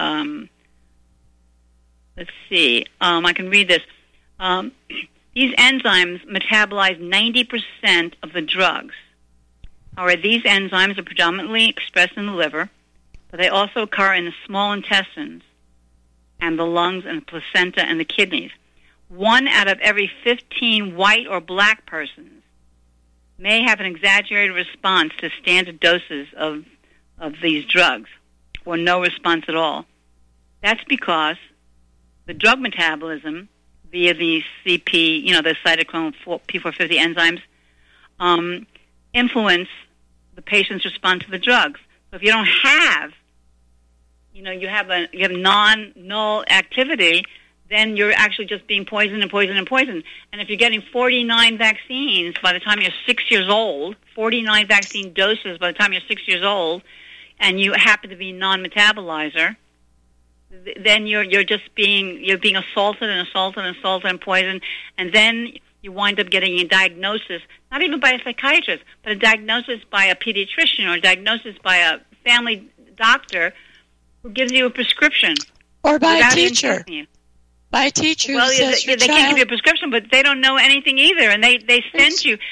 I can read this. These enzymes metabolize 90% of the drugs. However, these enzymes are predominantly expressed in the liver, but they also occur in the small intestines and the lungs and the placenta and the kidneys. 1 out of every 15 white or black persons may have an exaggerated response to standard doses of these drugs, or no response at all. That's because the drug metabolism via the CP, the cytochrome P450 enzymes, influence the patient's response to the drugs. So if you don't have, you have non-null activity, then you're actually just being poisoned and poisoned and poisoned. And if you're getting 49 vaccines by the time you're 6 years old, 49 vaccine doses by the time you're 6 years old, and you happen to be non-metabolizer, then you're being assaulted and poisoned, and then you wind up getting a diagnosis, not even by a psychiatrist, but a diagnosis by a pediatrician or a diagnosis by a family doctor who gives you a prescription. Or by a teacher. By a teacher. Well, they can't give you a prescription, but they don't know anything either, and they send you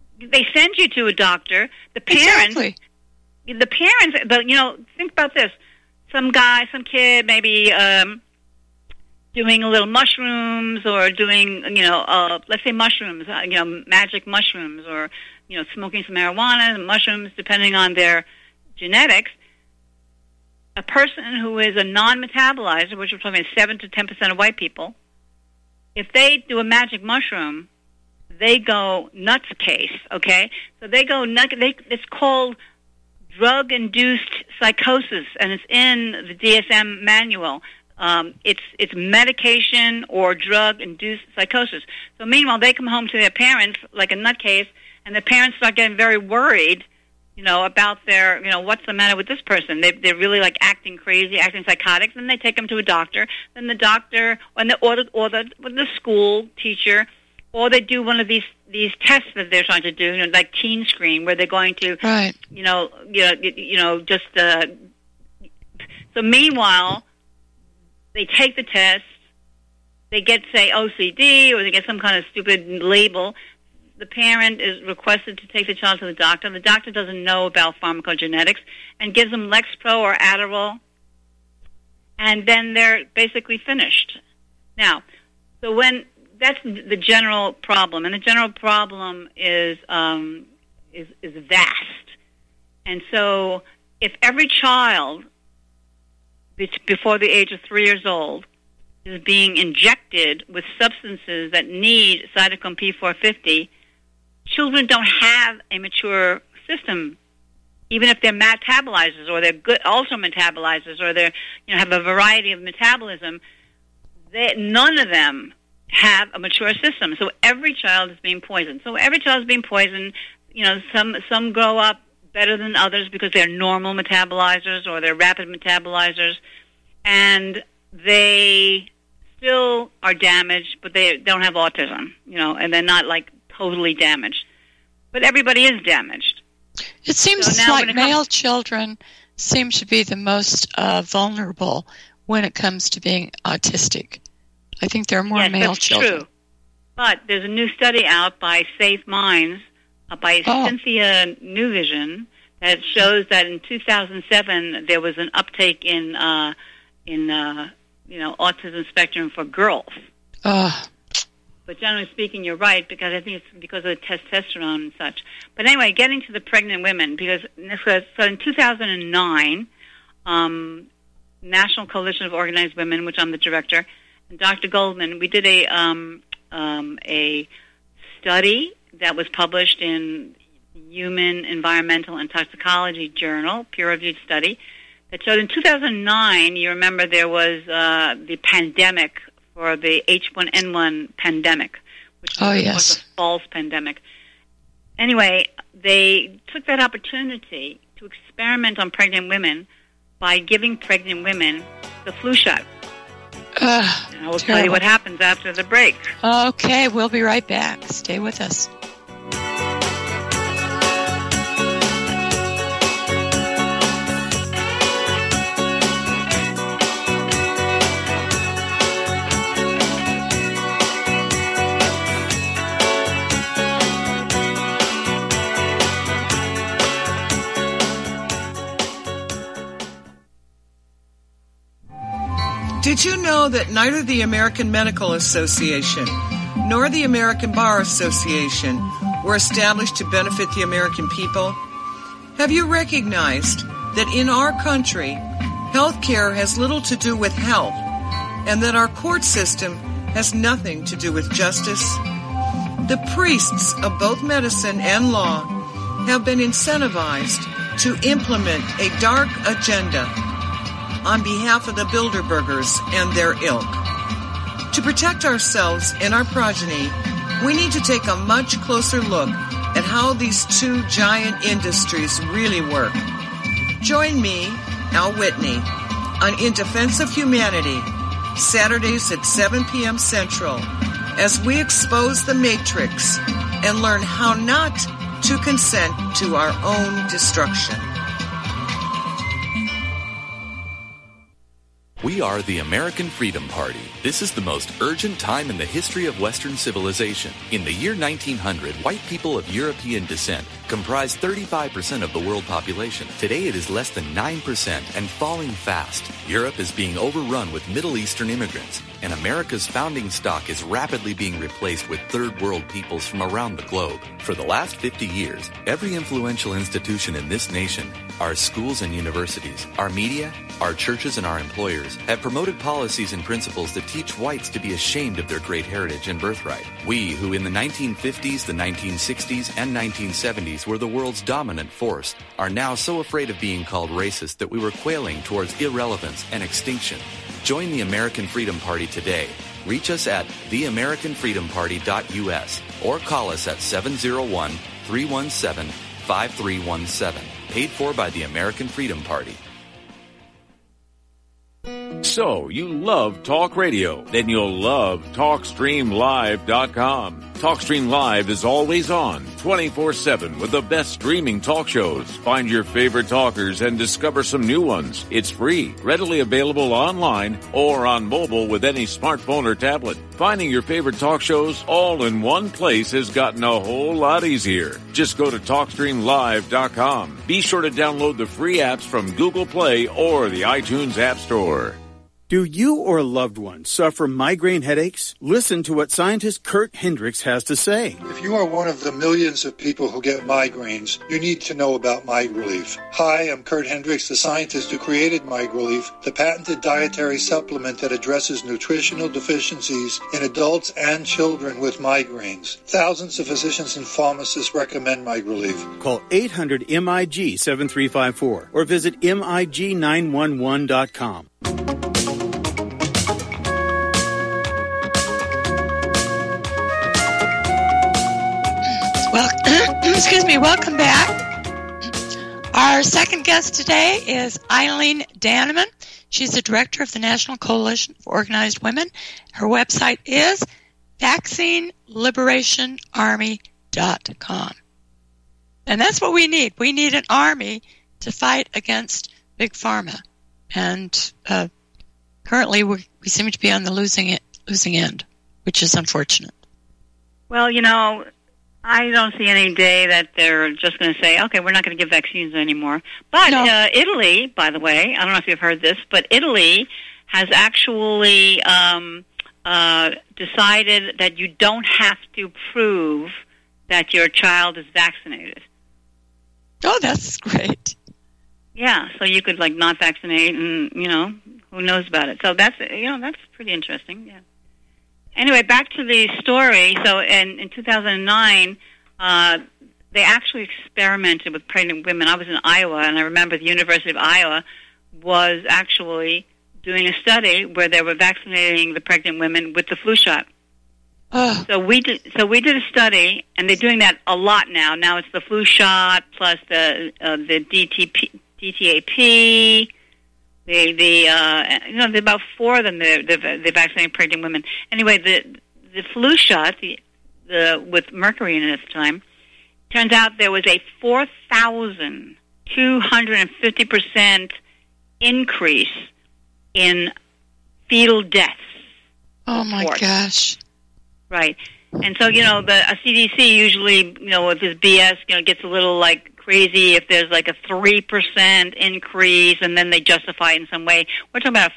to a doctor. The parents, but think about this. Some kid maybe doing a little mushrooms or doing, let's say mushrooms, magic mushrooms, or, smoking some marijuana, mushrooms, depending on their genetics. A person who is a non-metabolizer, which we're talking about 7 to 10% of white people, if they do a magic mushroom, they go nuts case, okay? So they go nuts. It's called drug-induced psychosis, and it's in the DSM manual. It's medication or drug-induced psychosis. So meanwhile, they come home to their parents like a nutcase, and the parents start getting very worried, about their, what's the matter with this person? They're really like acting crazy, acting psychotic. Then they take them to a doctor. Then the doctor, or the school teacher, or they do one of these tests that they're trying to do, like Teen Screen, where they're going to, So meanwhile, they take the test. They get, say, OCD, or they get some kind of stupid label. The parent is requested to take the child to the doctor. The doctor doesn't know about pharmacogenetics and gives them Lexapro or Adderall, and then they're basically finished. Now, so that's the general problem, and the general problem is vast. And so, if every child before the age of 3 years old is being injected with substances that need cytochrome P450, children don't have a mature system, even if they're metabolizers or they're good also metabolizers or they're have a variety of metabolism. None of them have a mature system. So every child is being poisoned. Some grow up better than others because they're normal metabolizers or they're rapid metabolizers, and they still are damaged, but they don't have autism, and they're not like totally damaged. But everybody is damaged. It seems like male children seem to be the most vulnerable when it comes to being autistic. I think there are more male children. True. But there's a new study out by Safe Minds, by Cynthia Newvision, that shows that in 2007 there was an uptake in autism spectrum for girls. But generally speaking, you're right, because I think it's because of the testosterone and such. But anyway, getting to the pregnant women, so in 2009, National Coalition of Organized Women, which I'm the director, and Dr. Goldman. We did a study that was published in Human Environmental and Toxicology Journal, peer-reviewed study, that showed in 2009, you remember there was the pandemic for the H1N1 pandemic, which was of course a false pandemic. Anyway, they took that opportunity to experiment on pregnant women by giving pregnant women the flu shot. And I will tell you what happens after the break. Okay, we'll be right back. Stay with us. Did you know that neither the American Medical Association nor the American Bar Association were established to benefit the American people? Have you recognized that in our country, health care has little to do with health, and that our court system has nothing to do with justice? The priests of both medicine and law have been incentivized to implement a dark agenda on behalf of the Bilderbergers and their ilk. To protect ourselves and our progeny, we need to take a much closer look at how these two giant industries really work. Join me, Al Whitney, on In Defense of Humanity, Saturdays at 7 p.m. Central, as we expose the Matrix and learn how not to consent to our own destruction. We are the American Freedom Party. This is the most urgent time in the history of Western civilization. In the year 1900, white people of European descent comprised 35% of the world population. Today it is less than 9% and falling fast. Europe is being overrun with Middle Eastern immigrants, and America's founding stock is rapidly being replaced with third world peoples from around the globe. For the last 50 years, every influential institution in this nation, our schools and universities, our media, our churches and our employers have promoted policies and principles that teach whites to be ashamed of their great heritage and birthright. We, who in the 1950s, the 1960s, and 1970s were the world's dominant force, are now so afraid of being called racist that we were quailing towards irrelevance and extinction. Join the American Freedom Party today. Reach us at theamericanfreedomparty.us or call us at 701-317-5317. Paid for by the American Freedom Party. So, you love talk radio? Then you'll love TalkStreamLive.com. TalkStream Live is always on, 24/7, with the best streaming talk shows. Find your favorite talkers and discover some new ones. It's free, readily available online or on mobile with any smartphone or tablet. Finding your favorite talk shows all in one place has gotten a whole lot easier. Just go to TalkStreamLive.com. Be sure to download the free apps from Google Play or the iTunes App Store. Do you or a loved one suffer migraine headaches? Listen to what scientist Kurt Hendricks has to say. If you are one of the millions of people who get migraines, you need to know about MigRelief. Hi, I'm Kurt Hendricks, the scientist who created MigRelief, the patented dietary supplement that addresses nutritional deficiencies in adults and children with migraines. Thousands of physicians and pharmacists recommend MigRelief. Call 800-MIG-7354 or visit MIG911.com. Well, excuse me, welcome back. Our second guest today is Eileen Danneman. She's the director of the National Coalition for Organized Women. Her website is vaccineliberationarmy.com. And that's what we need. We need an army to fight against Big Pharma. And currently we seem to be on the losing end, which is unfortunate. Well, you know, I don't see any day that they're just going to say, okay, we're not going to give vaccines anymore. But no. Italy, by the way, I don't know if you've heard this, but Italy has actually decided that you don't have to prove that your child is vaccinated. Oh, that's great. Yeah, so you could like not vaccinate, and who knows about it. So that's that's pretty interesting. Yeah. Anyway, back to the story. So in 2009, they actually experimented with pregnant women. I was in Iowa, and I remember the University of Iowa was actually doing a study where they were vaccinating the pregnant women with the flu shot. So we did a study, and they're doing that a lot now. Now it's the flu shot plus the DTaP. There are about 4 of them. They're vaccinating pregnant women. Anyway, the flu shot, with mercury in it at the time, turns out there was a 4,250% increase in fetal deaths. Oh my gosh! Right, and so the CDC usually with this BS gets a little like crazy if there's like a 3% increase, and then they justify it in some way. We're talking about a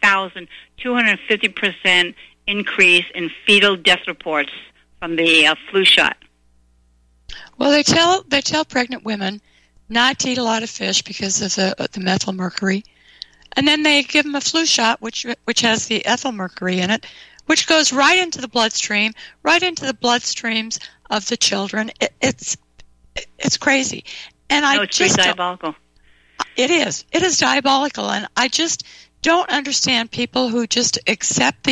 4,250% increase in fetal death reports from the flu shot. Well, they tell pregnant women not to eat a lot of fish because of the methyl mercury, and then they give them a flu shot which has the ethyl mercury in it, which goes right into the bloodstream, right into the bloodstreams of the children. It's crazy, and it's pretty diabolical. It is. It is diabolical, and I just don't understand people who just accept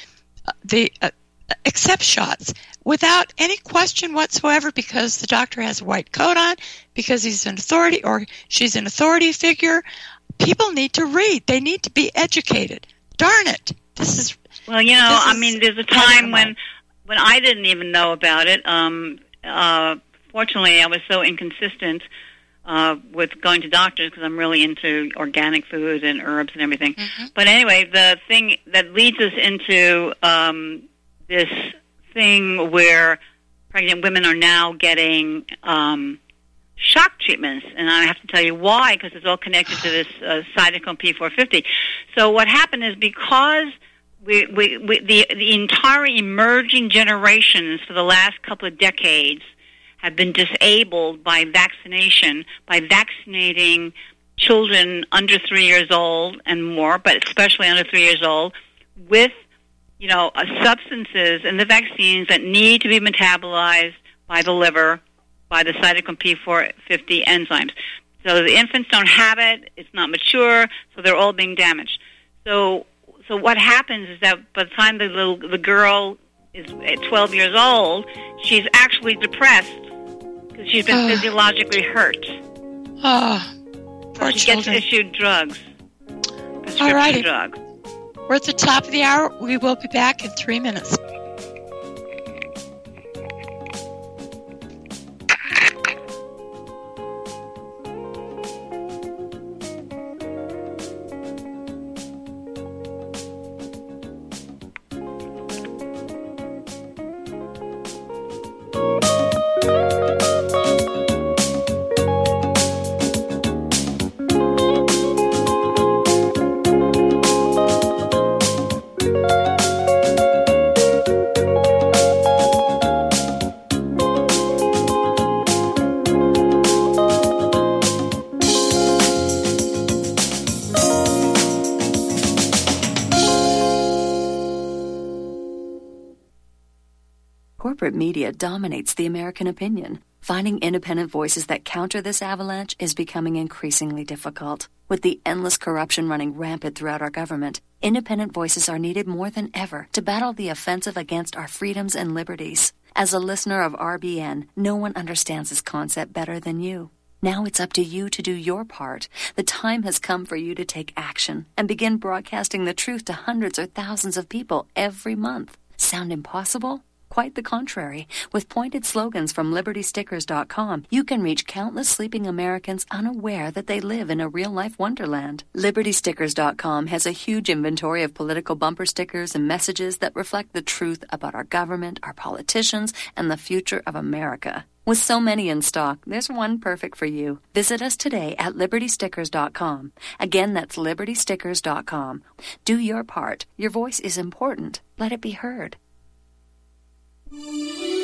accept shots without any question whatsoever because the doctor has a white coat on, because he's an authority or she's an authority figure. People need to read. They need to be educated. Darn it! There's a time when I didn't even know about it. Fortunately, I was so inconsistent with going to doctors because I'm really into organic food and herbs and everything. Mm-hmm. But anyway, the thing that leads us into this thing where pregnant women are now getting shock treatments, and I have to tell you why, because it's all connected to this cytochrome P450. So what happened is because the entire emerging generations for the last couple of decades have been disabled by vaccination, by vaccinating children under 3 years old and more, but especially under 3 years old, with substances in the vaccines that need to be metabolized by the liver, by the cytochrome P450 enzymes. So the infants don't have it, it's not mature, so they're all being damaged. So what happens is that by the time the girl is 12 years old, she's actually depressed because she's been physiologically hurt. Poor she children. gets issued drugs, prescription drugs. We're at the top of the hour. We will be back in 3 minutes. Corporate media dominates the American opinion. Finding independent voices that counter this avalanche is becoming increasingly difficult. With the endless corruption running rampant throughout our government, independent voices are needed more than ever to battle the offensive against our freedoms and liberties. As a listener of RBN, no one understands this concept better than you. Now it's up to you to do your part. The time has come for you to take action and begin broadcasting the truth to hundreds or thousands of people every month. Sound impossible? Quite the contrary. With pointed slogans from LibertyStickers.com, you can reach countless sleeping Americans unaware that they live in a real-life wonderland. LibertyStickers.com has a huge inventory of political bumper stickers and messages that reflect the truth about our government, our politicians, and the future of America. With so many in stock, there's one perfect for you. Visit us today at LibertyStickers.com. Again, that's LibertyStickers.com. Do your part. Your voice is important. Let it be heard.